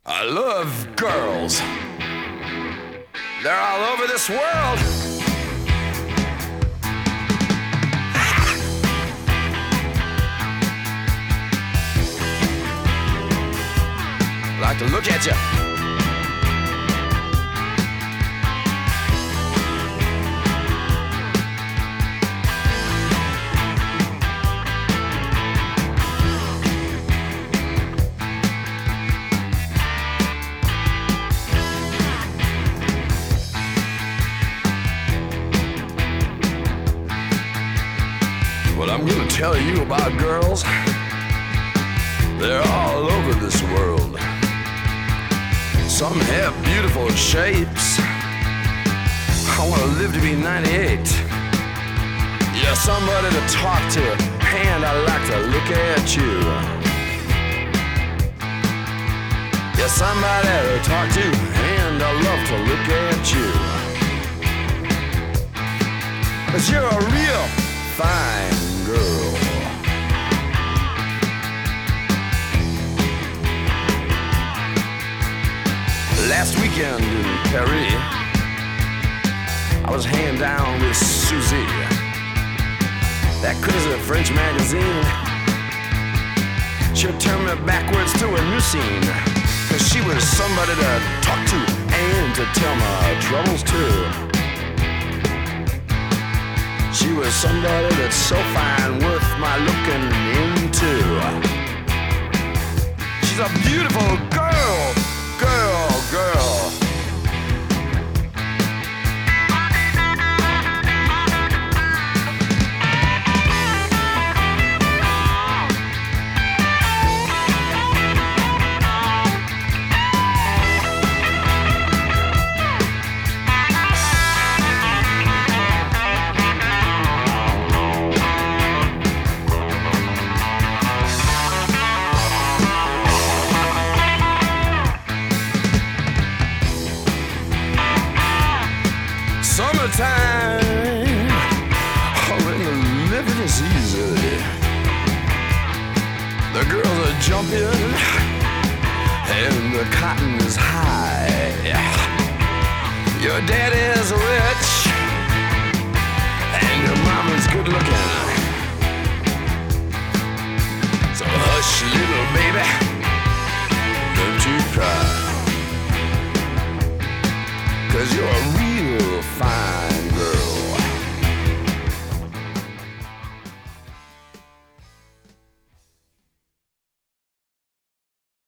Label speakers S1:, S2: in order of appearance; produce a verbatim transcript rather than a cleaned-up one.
S1: I love girls. They're all over this world. I like to look at you. Well, I'm gonna tell you about girls. They're all over this world. Some have beautiful shapes. I wanna live to be ninety-eight. Yeah, somebody to talk to, and I like to look at you. Yeah, somebody to talk to, and I love to look at you. 'Cause you're a real fine girl. Last weekend in Paris, I was hand down with Susie, that crazy French magazine. She turned me backwards to a new scene, 'cause she was somebody to talk to and to tell my troubles to. She was somebody that's so fine, worth my looking into. She's a beautiful girl, girl, girl. Summertime, oh, and the living is easy. The girls are jumping